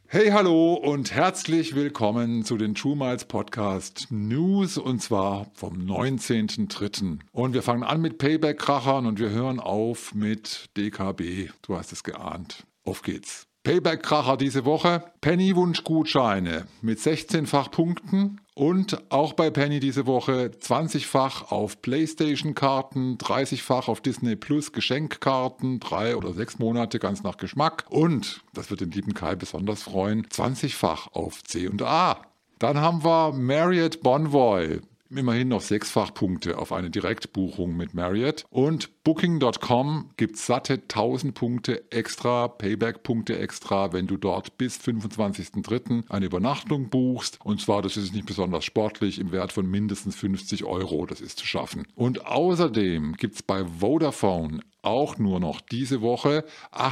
Hey, hallo und herzlich willkommen zu den True Miles Podcast News und zwar vom 19.03. Und wir fangen an mit Payback-Krachern und wir hören auf mit DKB. Du hast es geahnt. Auf geht's. Payback-Kracher diese Woche. Penny-Wunsch-Gutscheine mit 16-fach Punkten und auch bei Penny diese Woche 20-fach auf PlayStation-Karten, 30-fach auf Disney Plus Geschenkkarten, 3 oder 6 Monate ganz nach Geschmack und, das wird den lieben Kai besonders freuen, 20-fach auf C&A. Dann haben wir Marriott Bonvoy. Immerhin noch 6-fach Punkte auf eine Direktbuchung mit Marriott. Und Booking.com gibt satte 1000 Punkte extra, Payback-Punkte extra, wenn du dort bis 25.03. eine Übernachtung buchst. Und zwar, das ist nicht besonders sportlich, im Wert von mindestens 50 €. Das ist zu schaffen. Und außerdem gibt es bei Vodafone auch nur noch diese Woche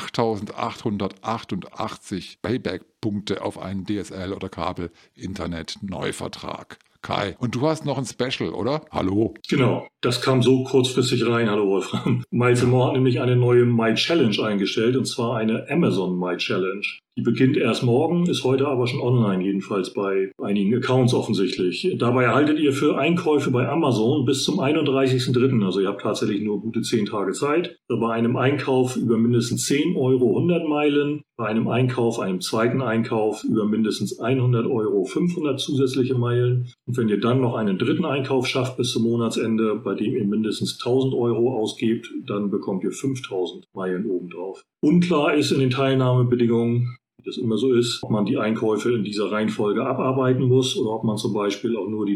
8.888 Payback-Punkte auf einen DSL- oder Kabel-Internet-Neuvertrag. Kai, und du hast noch ein Special, oder? Hallo. Genau, das kam so kurzfristig rein. Hallo Wolfram. Miles & More hat nämlich eine neue My Challenge eingestellt, und zwar eine Amazon My Challenge. Die beginnt erst morgen, ist heute aber schon online, jedenfalls bei einigen Accounts offensichtlich. Dabei erhaltet ihr für Einkäufe bei Amazon bis zum 31.03., also ihr habt tatsächlich nur gute 10 Tage Zeit, bei einem Einkauf über mindestens 10 € 100 Meilen, bei einem Einkauf, einem zweiten Einkauf über mindestens 100 € 500 zusätzliche Meilen. Und wenn ihr dann noch einen dritten Einkauf schafft bis zum Monatsende, bei dem ihr mindestens 1.000 € ausgebt, dann bekommt ihr 5.000 Meilen obendrauf. Unklar ist in den Teilnahmebedingungen, wie das immer so ist, ob man die Einkäufe in dieser Reihenfolge abarbeiten muss oder ob man zum Beispiel auch nur die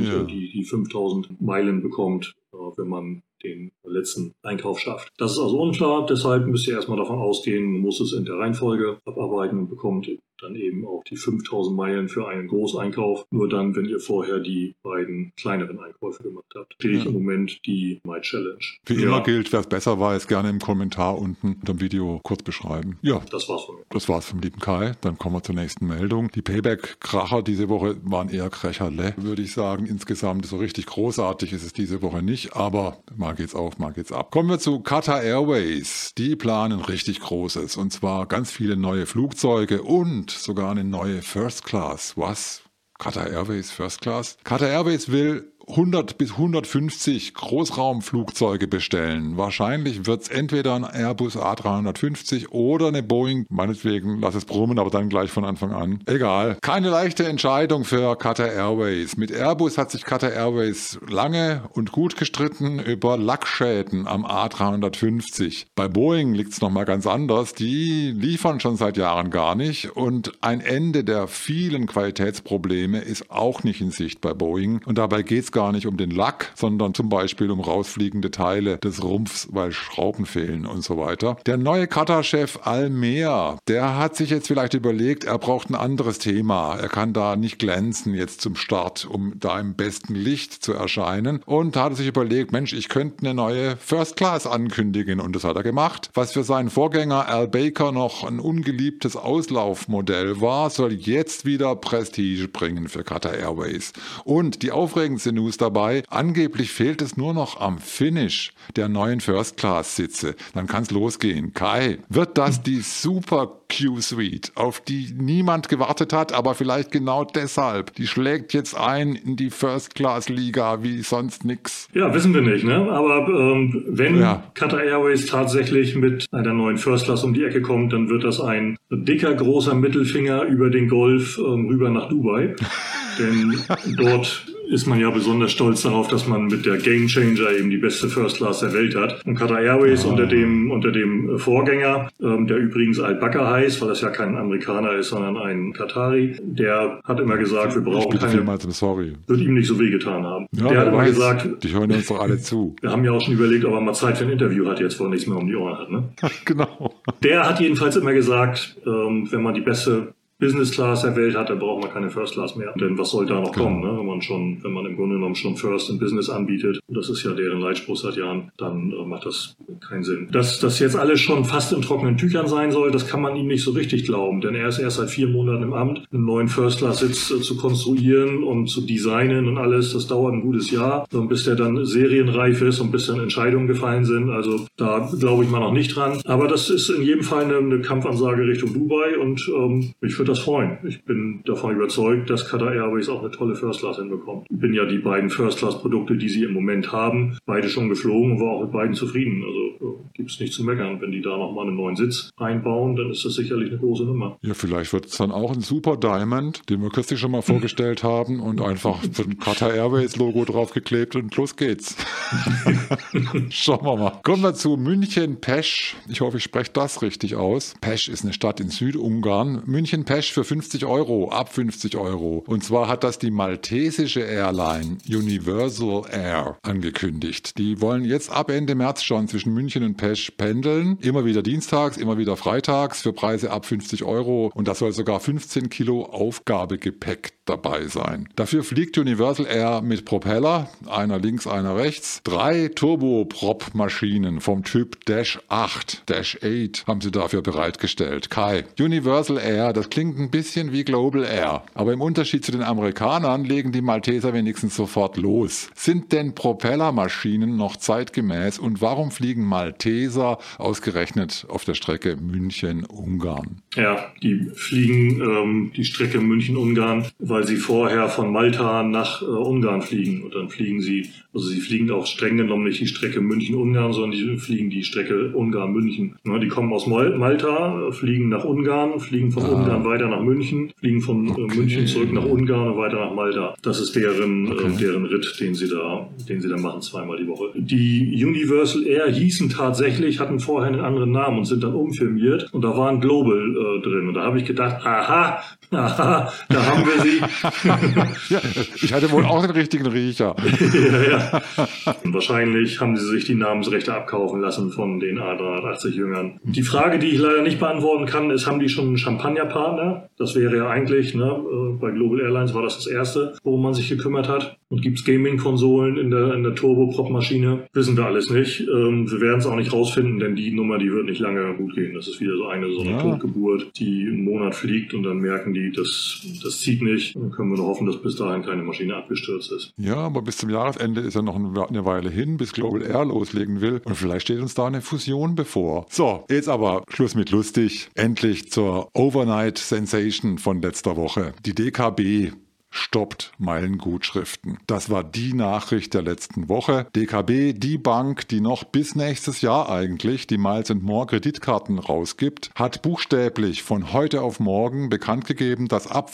5.000 Meilen bekommt, wenn man den letzten Einkauf schafft. Das ist also unklar, deshalb müsst ihr erstmal davon ausgehen, man muss es in der Reihenfolge abarbeiten und bekommt dann eben auch die 5.000 Meilen für einen Großeinkauf. Nur dann, wenn ihr vorher die beiden kleineren Einkäufe gemacht habt. Stehe ich im Moment die My Challenge. Wie immer gilt, wer es besser weiß, gerne im Kommentar unten unter dem Video kurz beschreiben. Ja, das war's von mir. Das war's vom lieben Kai. Dann kommen wir zur nächsten Meldung. Die Payback-Kracher diese Woche waren eher Krächerle, würde ich sagen. Insgesamt so richtig großartig ist es diese Woche nicht, aber mal geht's auf, mal geht's ab. Kommen wir zu Qatar Airways. Die planen richtig Großes und zwar ganz viele neue Flugzeuge und sogar eine neue First Class. Was? Qatar Airways First Class? Qatar Airways will 100 bis 150 Großraumflugzeuge bestellen. Wahrscheinlich wird es entweder ein Airbus A350 oder eine Boeing, meinetwegen, lass es brummen, aber dann gleich von Anfang an. Egal. Keine leichte Entscheidung für Qatar Airways. Mit Airbus hat sich Qatar Airways lange und gut gestritten über Lackschäden am A350. Bei Boeing liegt es nochmal ganz anders. Die liefern schon seit Jahren gar nicht und ein Ende der vielen Qualitätsprobleme ist auch nicht in Sicht bei Boeing. Und dabei geht es gar nicht um den Lack, sondern zum Beispiel um rausfliegende Teile des Rumpfs, weil Schrauben fehlen und so weiter. Der neue Qatar-Chef Al-Mehr, der hat sich jetzt vielleicht überlegt, er braucht ein anderes Thema. Er kann da nicht glänzen jetzt zum Start, um da im besten Licht zu erscheinen. Und hat sich überlegt, Mensch, ich könnte eine neue First Class ankündigen. Und das hat er gemacht. Was für seinen Vorgänger Al Baker noch ein ungeliebtes Auslaufmodell war, soll jetzt wieder Prestige bringen für Qatar Airways. Und die aufregendste News dabei, angeblich fehlt es nur noch am Finish der neuen First-Class-Sitze. Dann kann es losgehen. Kai, wird das die Super Q-Suite, auf die niemand gewartet hat, aber vielleicht genau deshalb? Die schlägt jetzt ein in die First-Class-Liga wie sonst nix. Ja, wissen wir nicht, ne? Aber wenn Qatar Airways tatsächlich mit einer neuen First-Class um die Ecke kommt, dann wird das ein dicker, großer Mittelfinger über den Golf rüber nach Dubai. Denn dort ist man ja besonders stolz darauf, dass man mit der Game Changer eben die beste First Class der Welt hat. Und Qatar Airways unter dem Vorgänger, der übrigens Al-Bakr heißt, weil das ja kein Amerikaner ist, sondern ein Katari, der hat immer gesagt, wir brauchen keine... Wird ihm nicht so wehgetan haben. Ja, der hat immer gesagt... Die hören uns doch alle zu. Wir haben ja auch schon überlegt, ob er mal Zeit für ein Interview hat, jetzt wo er nichts mehr um die Ohren hat. Ne? Genau. Der hat jedenfalls immer gesagt, wenn man die beste Business Class der Welt hat, dann braucht man keine First Class mehr. Denn was soll da noch kommen, ne? Wenn man im Grunde genommen schon First in Business anbietet, und das ist ja deren Leitspruch seit Jahren, dann macht das keinen Sinn. Dass das jetzt alles schon fast in trockenen Tüchern sein soll, das kann man ihm nicht so richtig glauben, denn er ist erst seit 4 Monaten im Amt. Einen neuen First Class Sitz zu konstruieren und zu designen und alles, das dauert ein gutes Jahr, bis der dann serienreif ist und bis dann Entscheidungen gefallen sind. Also da glaube ich mal noch nicht dran. Aber das ist in jedem Fall eine Kampfansage Richtung Dubai und ich würde würde das freuen. Ich bin davon überzeugt, dass Qatar Airways auch eine tolle First Class hinbekommt. Ich bin ja die beiden First Class Produkte, die sie im Moment haben, beide schon geflogen und war auch mit beiden zufrieden. Also gibt es nichts zu meckern. Wenn die da nochmal einen neuen Sitz einbauen, dann ist das sicherlich eine große Nummer. Ja, vielleicht wird es dann auch ein Super Diamond, den wir kürzlich schon mal vorgestellt haben und einfach ein Qatar Airways Logo draufgeklebt und los geht's. Schauen wir mal. Kommen wir zu München-Pesch. Ich hoffe, ich spreche das richtig aus. Pesch ist eine Stadt in Südungarn. München-Pesch für 50 €, ab 50 €. Und zwar hat das die maltesische Airline Universal Air angekündigt. Die wollen jetzt ab Ende März schon zwischen München und Pesch pendeln. Immer wieder dienstags, immer wieder freitags für Preise ab 50 €. Und da soll sogar 15 Kilo Aufgabegepäck dabei sein. Dafür fliegt Universal Air mit Propeller, einer links, einer rechts. 3 Turboprop-Maschinen vom Typ Dash 8 haben sie dafür bereitgestellt. Kai, Universal Air, das klingt ein bisschen wie Global Air. Aber im Unterschied zu den Amerikanern legen die Malteser wenigstens sofort los. Sind denn Propellermaschinen noch zeitgemäß und warum fliegen Malteser ausgerechnet auf der Strecke München-Ungarn? Ja, die fliegen die Strecke München-Ungarn, weil sie vorher von Malta nach Ungarn fliegen. Und dann fliegen sie, also sie fliegen auch streng genommen nicht die Strecke München-Ungarn, sondern die fliegen die Strecke Ungarn-München. Ja, die kommen aus Malta, fliegen nach Ungarn, fliegen von Ungarn weiter nach München, fliegen von München zurück nach Ungarn und weiter nach Malta. Das ist deren Ritt, den sie da machen, zweimal die Woche. Die Universal Air hießen tatsächlich, hatten vorher einen anderen Namen und sind dann umfirmiert und da war ein Global drin. Und da habe ich gedacht, aha, da haben wir sie. Ja, ich hatte wohl auch den richtigen Riecher. Ja. Wahrscheinlich haben sie sich die Namensrechte abkaufen lassen von den A380-Jüngern. Die Frage, die ich leider nicht beantworten kann, ist, haben die schon einen Champagnerpartner? Das wäre ja eigentlich, bei Global Airlines war das Erste, worum man sich gekümmert hat. Und gibt es Gaming-Konsolen in der Turboprop-Maschine? Wissen wir alles nicht. Wir werden es auch nicht rausfinden, denn die Nummer, die wird nicht lange gut gehen. Das ist wieder so eine Totgeburt, die einen Monat fliegt und dann merken die, das zieht nicht. Dann können wir nur hoffen, dass bis dahin keine Maschine abgestürzt ist. Ja, aber bis zum Jahresende ist ja noch eine Weile hin, bis Global Air loslegen will. Und vielleicht steht uns da eine Fusion bevor. So, jetzt aber Schluss mit lustig. Endlich zur Overnight Sensation von letzter Woche. Die DKB stoppt Meilengutschriften. Das war die Nachricht der letzten Woche. DKB, die Bank, die noch bis nächstes Jahr eigentlich die Miles & More Kreditkarten rausgibt, hat buchstäblich von heute auf morgen bekannt gegeben, dass ab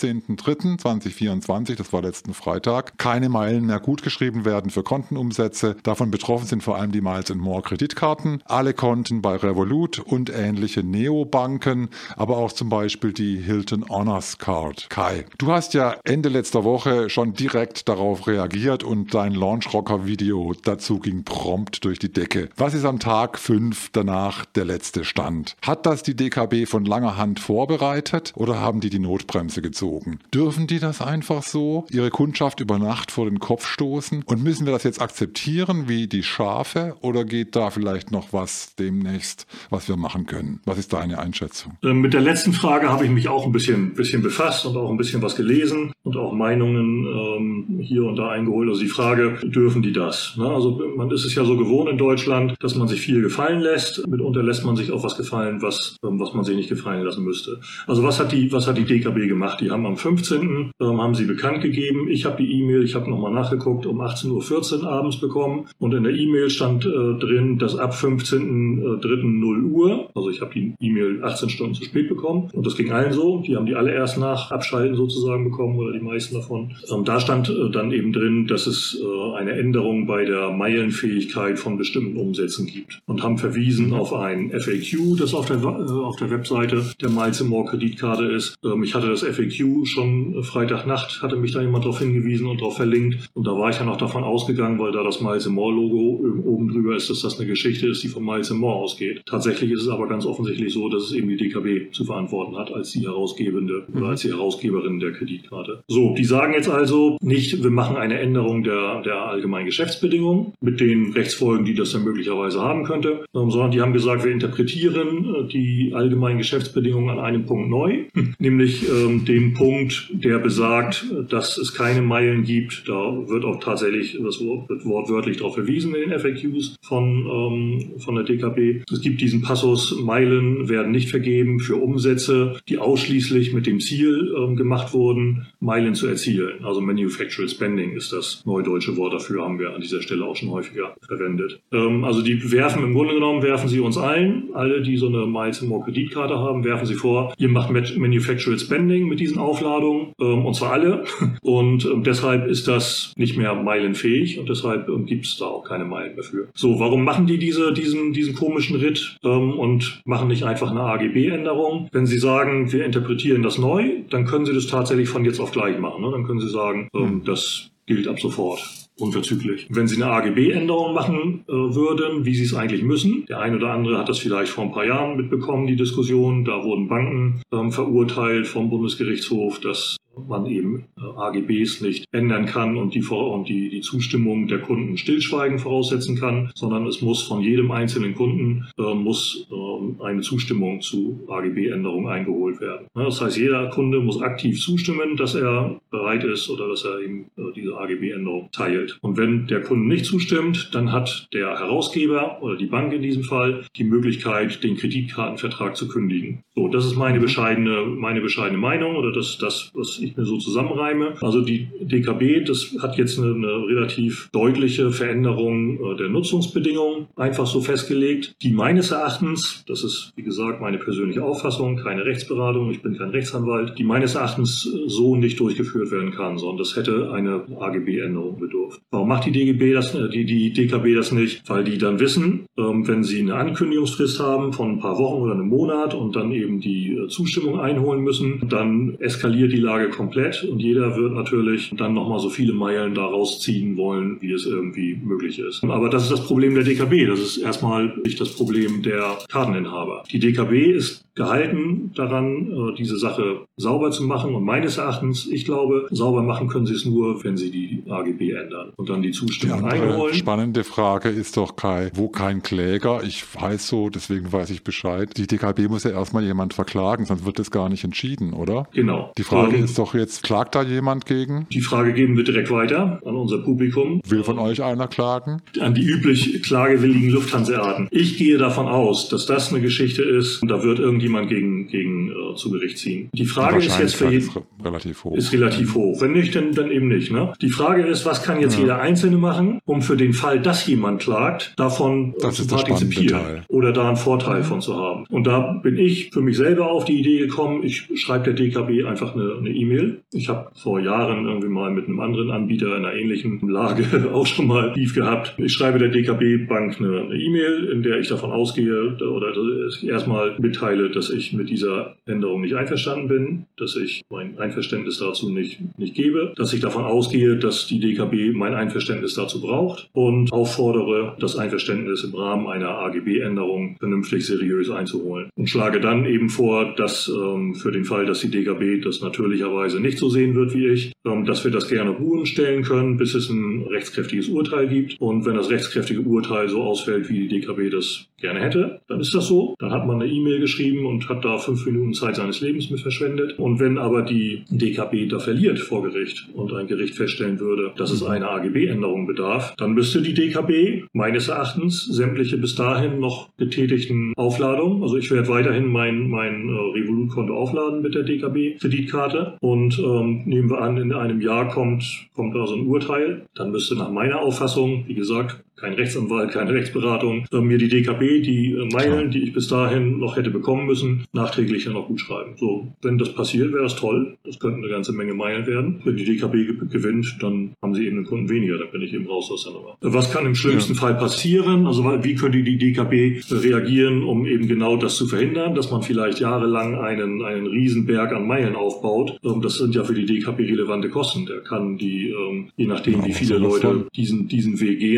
15.03.2024, das war letzten Freitag, keine Meilen mehr gutgeschrieben werden für Kontenumsätze. Davon betroffen sind vor allem die Miles & More Kreditkarten, alle Konten bei Revolut und ähnliche Neobanken, aber auch zum Beispiel die Hilton Honors Card. Kai, du hast ja Ende letzter Woche schon direkt darauf reagiert und dein Launch-Rocker-Video dazu ging prompt durch die Decke. Was ist am Tag 5 danach der letzte Stand? Hat das die DKB von langer Hand vorbereitet oder haben die Notbremse gezogen? Dürfen die das einfach so, ihre Kundschaft über Nacht vor den Kopf stoßen? Und müssen wir das jetzt akzeptieren wie die Schafe oder geht da vielleicht noch was demnächst, was wir machen können? Was ist deine Einschätzung? Mit der letzten Frage habe ich mich auch ein bisschen befasst und auch ein bisschen was gelesen und auch Meinungen hier und da eingeholt. Also die Frage, dürfen die das? Also man ist es ja so gewohnt in Deutschland, dass man sich viel gefallen lässt. Mitunter lässt man sich auch was gefallen, was man sich nicht gefallen lassen müsste. Also was hat die DKB gemacht? Die haben am 15. Haben sie bekannt gegeben. Ich habe die E-Mail, ich habe nochmal nachgeguckt, um 18.14 Uhr abends bekommen. Und in der E-Mail stand drin, dass ab 15.03. 0 Uhr, also ich habe die E-Mail 18 Stunden zu spät bekommen. Und das ging allen so. Die haben die alle erst nach Abschalten sozusagen bekommen oder die meisten davon. Da stand dann eben drin, dass es eine Änderung bei der Meilenfähigkeit von bestimmten Umsätzen gibt und haben verwiesen auf ein FAQ, das auf der Webseite der Miles & More Kreditkarte ist. Ich hatte das FAQ schon Freitagnacht, hatte mich da jemand darauf hingewiesen und darauf verlinkt und da war ich ja noch davon ausgegangen, weil da das Miles & More Logo oben drüber ist, dass das eine Geschichte ist, die von Miles & More ausgeht. Tatsächlich ist es aber ganz offensichtlich so, dass es eben die DKB zu verantworten hat als die Herausgebende oder als die Herausgeberin der Kreditkarte. So, die sagen jetzt also nicht, wir machen eine Änderung der allgemeinen Geschäftsbedingungen mit den Rechtsfolgen, die das dann möglicherweise haben könnte, sondern die haben gesagt, wir interpretieren die allgemeinen Geschäftsbedingungen an einem Punkt neu, nämlich den Punkt, der besagt, dass es keine Meilen gibt. Da wird auch tatsächlich, das wird wortwörtlich darauf verwiesen in den FAQs von der DKB. Es gibt diesen Passus, Meilen werden nicht vergeben für Umsätze, die ausschließlich mit dem Ziel gemacht wurden, Meilen zu erzielen. Also Manufactured Spending ist das neudeutsche Wort dafür, haben wir an dieser Stelle auch schon häufiger verwendet. Also die werfen im Grunde genommen, werfen sie uns allen, alle, die so eine Miles & More Kreditkarte haben, werfen sie vor, ihr macht Manufactured Spending mit diesen Aufladungen, und zwar alle. Und deshalb ist das nicht mehr meilenfähig und deshalb gibt es da auch keine Meilen mehr für. So, warum machen die diesen komischen Ritt und machen nicht einfach eine AGB-Änderung? Wenn sie sagen, wir interpretieren das neu, dann können sie das tatsächlich von jetzt auf gleich machen. Ne? Dann können sie sagen, das gilt ab sofort. Unverzüglich. Wenn Sie eine AGB-Änderung machen würden, wie Sie es eigentlich müssen, der ein oder andere hat das vielleicht vor ein paar Jahren mitbekommen, die Diskussion, da wurden Banken verurteilt vom Bundesgerichtshof, dass man eben AGBs nicht ändern kann und die Zustimmung der Kunden stillschweigen voraussetzen kann, sondern es muss von jedem einzelnen Kunden eine Zustimmung zu AGB-Änderungen eingeholt werden. Das heißt, jeder Kunde muss aktiv zustimmen, dass er bereit ist oder dass er eben diese AGB-Änderung teilt. Und wenn der Kunde nicht zustimmt, dann hat der Herausgeber oder die Bank in diesem Fall die Möglichkeit, den Kreditkartenvertrag zu kündigen. So, das ist meine bescheidene Meinung oder das, was ich mir so zusammenreime. Also die DKB, das hat jetzt eine relativ deutliche Veränderung der Nutzungsbedingungen einfach so festgelegt, die meines Erachtens, das ist wie gesagt meine persönliche Auffassung, keine Rechtsberatung, ich bin kein Rechtsanwalt, die meines Erachtens so nicht durchgeführt werden kann, sondern das hätte eine AGB-Änderung bedurft. Warum macht die DKB das nicht? Weil die dann wissen, wenn sie eine Ankündigungsfrist haben von ein paar Wochen oder einem Monat und dann eben die Zustimmung einholen müssen, dann eskaliert die Lage komplett und jeder wird natürlich dann nochmal so viele Meilen da rausziehen wollen, wie es irgendwie möglich ist. Aber das ist das Problem der DKB. Das ist erstmal nicht das Problem der Karteninhaber. Die DKB ist gehalten daran, diese Sache sauber zu machen und meines Erachtens, ich glaube, sauber machen können sie es nur, wenn sie die AGB ändern und dann die Zustimmung einholen. Die spannende Frage ist doch, Kai, wo kein Kläger, ich weiß so, deswegen weiß ich Bescheid, die DKB muss ja erstmal jemand verklagen, sonst wird das gar nicht entschieden, oder? Genau. Die Frage ist doch jetzt, klagt da jemand gegen? Die Frage geben wir direkt weiter an unser Publikum. Will von euch einer klagen? An die üblich klagewilligen Lufthanseaten. Ich gehe davon aus, dass das eine Geschichte ist und da wird irgendjemand gegen zu Gericht ziehen. Die Frage ist jetzt für jeden, ist relativ hoch. Wenn nicht, dann eben nicht. Ne? Die Frage ist, was kann jetzt jeder Einzelne machen, um für den Fall, dass jemand klagt, davon zu partizipieren oder da einen Vorteil von zu haben. Und da bin ich für mich selber auf die Idee gekommen, ich schreibe der DKB einfach eine E-Mail. Ich habe vor Jahren irgendwie mal mit einem anderen Anbieter in einer ähnlichen Lage auch schon mal Beef gehabt. Ich schreibe der DKB-Bank eine E-Mail, in der ich davon ausgehe oder erstmal mitteile, dass ich mit dieser Änderung nicht einverstanden bin, dass ich mein Einverständnis dazu nicht gebe, dass ich davon ausgehe, dass die DKB mein Einverständnis dazu braucht und auffordere, das Einverständnis im Rahmen einer AGB-Änderung vernünftig seriös einzuholen. Und schlage dann eben vor, dass für den Fall, dass die DKB das natürlicherweise nicht so sehen wird wie ich, dass wir das gerne ruhen stellen können, bis es ein rechtskräftiges Urteil gibt. Und wenn das rechtskräftige Urteil so ausfällt, wie die DKB das gerne hätte, dann ist das so. Dann hat man eine E-Mail geschrieben und hat da 5 Minuten Zeit seines Lebens mit verschwendet. Und wenn aber die DKB da verliert vor Gericht und ein Gericht feststellen würde, dass es eine AGB-Änderung bedarf, dann müsste die DKB meines Erachtens sämtliche bis dahin noch getätigten Aufladungen, also ich werde weiterhin mein Revolut-Konto aufladen mit der DKB-Kreditkarte und nehmen wir an, in einem Jahr kommt da so ein Urteil, dann müsste nach meiner Auffassung, wie gesagt, kein Rechtsanwalt, keine Rechtsberatung, mir die DKB die Meilen, die ich bis dahin noch hätte bekommen müssen, nachträglich ja noch gut schreiben. So, wenn das passiert, wäre das toll. Das könnten eine ganze Menge Meilen werden. Wenn die DKB gewinnt, dann haben sie eben einen Kunden weniger, dann bin ich eben raus aus der Nummer. Was kann im schlimmsten Fall passieren? Also wie könnte die DKB reagieren, um eben genau das zu verhindern, dass man vielleicht jahrelang einen Riesenberg an Meilen aufbaut? Das sind ja für die DKB relevante Kosten. Der kann je nachdem, wie viele Leute diesen Weg gehen würden,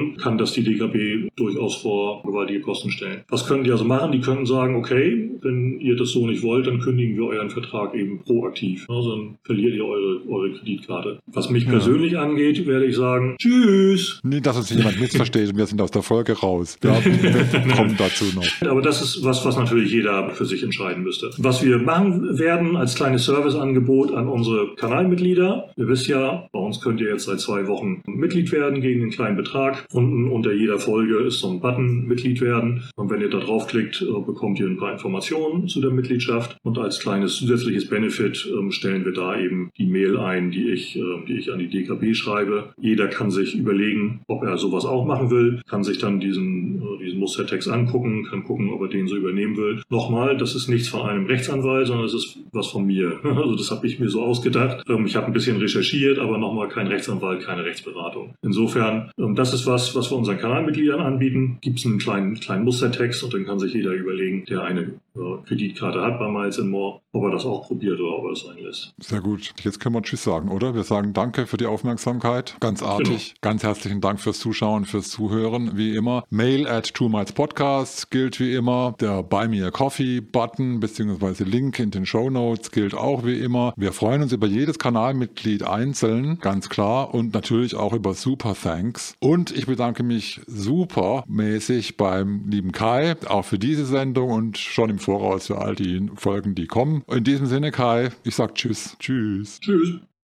dann kann das die DKB durchaus vor gewaltige Kosten stellen. Was können die also machen? Die könnten sagen, okay, wenn ihr das so nicht wollt, dann kündigen wir euren Vertrag eben proaktiv. Also dann verliert ihr eure Kreditkarte. Was mich persönlich angeht, werde ich sagen, tschüss. Nie, dass uns jemand missversteht und wir sind aus der Folge raus. Wir kommen dazu noch. Aber das ist was natürlich jeder für sich entscheiden müsste. Was wir machen werden als kleines Serviceangebot an unsere Kanalmitglieder. Ihr wisst ja, bei uns könnt ihr jetzt seit 2 Wochen Mitglied werden gegen einen kleinen Betrag. Unten unter jeder Folge ist so ein Button Mitglied werden. Und wenn ihr da draufklickt, bekommt ihr ein paar Informationen zu der Mitgliedschaft. Und als kleines zusätzliches Benefit stellen wir da eben die Mail ein, die ich an die DKB schreibe. Jeder kann sich überlegen, ob er sowas auch machen will, kann sich dann diesen Mustertext angucken, kann gucken, ob er den so übernehmen will. Nochmal, das ist nichts von einem Rechtsanwalt, sondern es ist was von mir. Also das habe ich mir so ausgedacht. Ich habe ein bisschen recherchiert, aber nochmal kein Rechtsanwalt, keine Rechtsberatung. Insofern, das ist was wir unseren Kanalmitgliedern anbieten. Gibt es einen kleinen Mustertext und dann kann sich jeder überlegen, der eine Kreditkarte hat bei Miles & More, ob er das auch probiert oder ob er es sein lässt. Sehr gut. Jetzt können wir Tschüss sagen, oder? Wir sagen danke für die Aufmerksamkeit. Ganz artig. Genau. Ganz herzlichen Dank fürs Zuschauen, fürs Zuhören, wie immer. Mail@2milespodcasts gilt wie immer. Der Buy Me a Coffee Button bzw. Link in den Shownotes gilt auch wie immer. Wir freuen uns über jedes Kanalmitglied einzeln, ganz klar. Und natürlich auch über Super Thanks. Und ich bedanke mich supermäßig beim lieben Kai, auch für diese Sendung und schon im Voraus für all die Folgen, die kommen. In diesem Sinne, Kai, ich sag Tschüss. Tschüss. Tschüss.